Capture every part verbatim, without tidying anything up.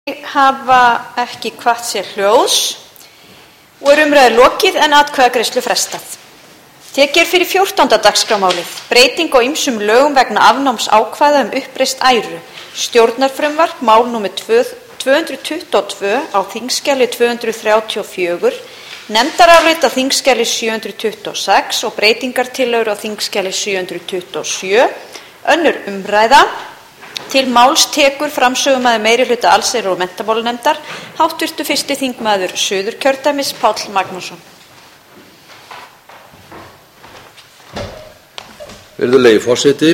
Hafa ekki hvatt sér hljóðs og er umræðu lokið en atkvæðagreiðslu frestað. Tekið er fyrir fjórtánda dagskrármálið, breyting á ýmsum lögum vegna afnáms ákvæða um uppreist æru, stjórnarfrumvarp, mál númer tvö hundruð tuttugu og tvö á þingskjali tvö hundruð þrjátíu og fjögur, nefndarálit á þingskjali sjö hundruð tuttugu og sex og breytingartillögur á þingskjali sjö hundruð tuttugu og sjö, önnur umræða. Til máls tekur framsögumaður meirihluta allsherjar- og menntamálanefndar, háttvirtur fyrsti þingmaður Suðurkjördæmis, Páll Magnússon. Virðulegi forseti,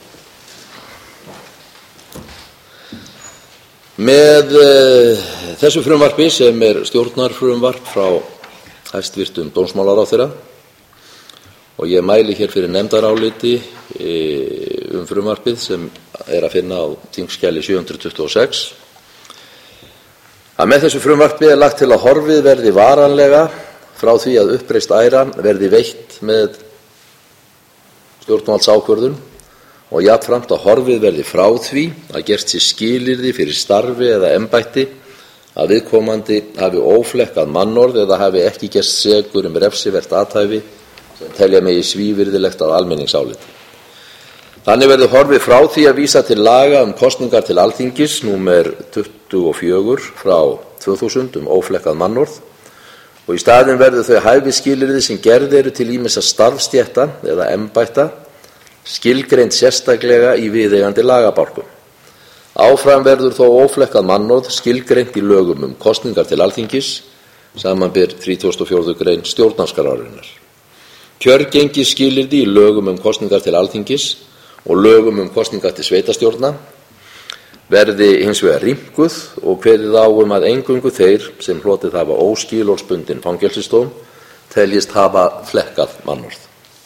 með uh, þessu frumvarpi sem er stjórnarfrumvarp frá hæstvirtum dómsmálaráðherra og ég mæli hér fyrir nefndaráliti um frumvarpið sem er að finna á þingskjali sjö hundruð tuttugu og sex, að með þessu frumvarpi er lagt til að horfið verði varanlega frá því að uppreist æra verði veitt með stjórnvaldsákvörðun og jafnframt að horfið verði frá því að gert sé skilyrði fyrir starfi eða embætti að viðkomandi hafi óflekkað mannorð eða hafi ekki gerst sekur um refsivert athæfi sem telja megi svívirðilegt að almenningsáliti. Þannig verður horfið frá því að vísa til laga um kosningar til Alþingis númer tuttugu og fjögur frá tvö þúsund um óflekkað mannorð og í staðinn verður þau hæfisskilyrði sem gerð eru til ýmissa starfsstétta eða embætta skilgreind sérstaklega í viðeigandi lagabálkum. Áfram verður þó óflekkað mannorð skilgreint í lögum um kosningar til Alþingis, samanber þrítugasta og fjórðu grein stjórnarskrárinnar. Kjörgengisskilyrði í lögum um kosningar til Alþingis og lögum um kosningar til sveitarstjórna verði hins vegar rýmkuð og kveðið á um að eingöngu þeir sem hlotið hafa óskilorðsbundinn fangelsisdóm teljist hafa flekkað mannorð.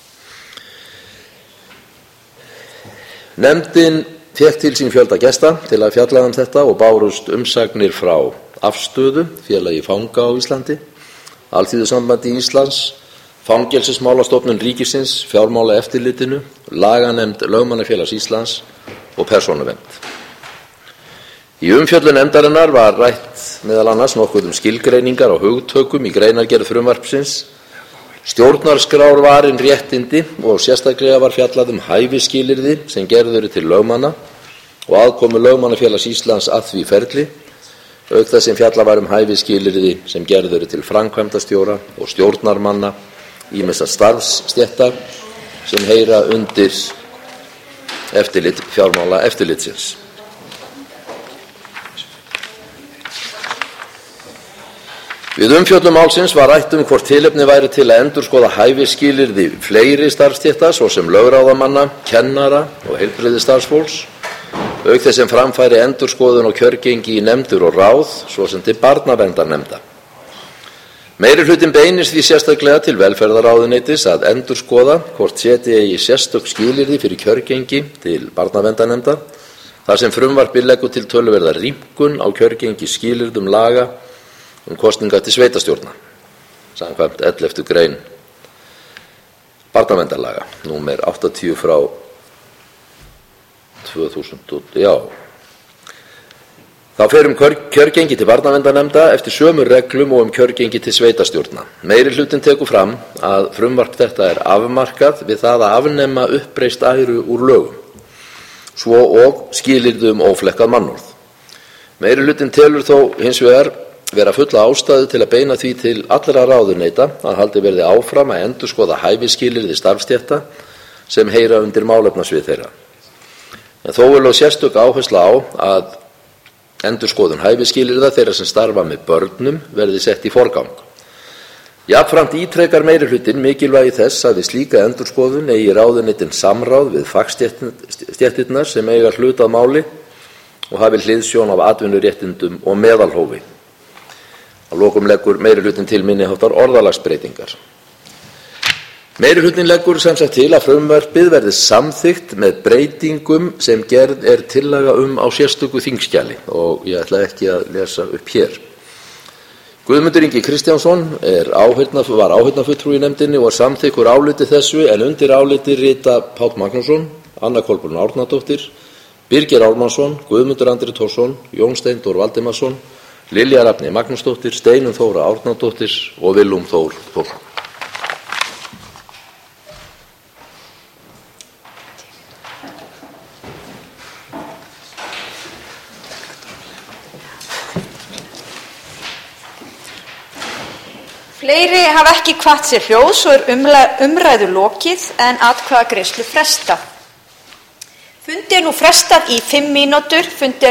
Nefndin fékk til sín fjölda gesta til að fjalla um þetta og bárust umsagnir frá Afstöðu, félagi fanga á Íslandi, Alþýðusambandi Íslands, Fangelsismálastofnun ríkisins, Fjármálaeftirlitinu, laganefnd Lögmannafélags Íslands og Persónuvernd. Í umfjöllun nefndarinnar var rætt meðal annars nokkuð um skilgreiningar og hugtökum í greinargerð frumvarpsins, stjórnarskrárvarin réttindi og sérstaklega var fjallað um hæfisskilyrði sem gerð eru til lögmanna og aðkomu Lögmannafélags Íslands að því ferli, auk þess sem fjallað var um hæfisskilyrði sem gerð eru til framkvæmdastjóra og stjórnarmanna ýmissa starfsstétta sem heyra undir eftirlit fjármálaeftirlitsins. Við umfjöllun málsins var rætt um hvort tilefni væri til að endurskoða hæfisskilyrði fleiri starfsstétta, svo sem lögráðamanna, kennara og heilbrigðisstarfsfólks, auk þess sem framfæri endurskoðun og kjörgengi í nefndir og ráð, svo sem til barnaverndarnefnda. Meirihlutinn beinist því sérstaklega til velferðarráðuneytis að endurskoða hvort setja eigi sérstök skilyrði fyrir kjörgengi til barnaverndarnefnda, þar sem frumvarpið leggur til töluverða rýmkun á kjörgengi skilyrðum laga um kosningar til sveitarstjórna, samkvæmt elleftu grein barnaverndarlaga, númer áttatíu frá tvö þúsund, já. Þá fer um kjörgengi til barnaverndarnefnda eftir sömu reglum og um kjörgengi til sveitarstjórna. Meirihlutinn tekur fram að frumvarp þetta er afmarkað við það að afnema uppreist æru úr lögum, svo og skilyrði um óflekkað mannorð. Meirihlutinn telur þó hins vegar vera fulla ástæðu til að beina því til allra ráðuneyta að haldið verði áfram að endurskoða hæfisskilyrði starfsstétta sem heyra undir málefnasvið þeirra. En þó er lögð sérstök áhersla á að endurskoðun hæfisskilyrða þeirra sem starfa með börnum verði sett í forgang. Jafnframt ítrekar meirihlutinn mikilvægi þess að við slíka endurskoðun eigi ráðuneytin samráð við fagstéttirnar sem eiga hlut að máli og hafi hliðsjón af atvinnuréttindum og meðalhófi. Að lokum leggur meirihlutinn til minniháttar orðalagsbreytingar. Meirihlutinn leggur sem sagt til að frumvarpið verði samþykkt með breytingum sem gerð er tillaga um á sérstöku þingskjali og ég ætla ekki að lesa upp hér. Guðmundur Ingi Kristjánsson er áheyrna, var áheyrnarfulltrúi í nefndinni og er samþykkur áliti þessu en undir áliti rita Páll Magnússon, Anna Kolbrún Árnadóttir, Birgir Ármannsson, Guðmundur Andri Thorsson, Jón Steindór Valdimarsson, Lilja Rafney Magnúsdóttir, Steinunn Þóra Árnadóttir og Willum Þór Þórsson. Fleiri hafa ekki kvatt sér hljóðs og er umræðu lokið en atkvæðagreiðslu frestað. Fundi er nú frestað í fimm mínútur. Fundi er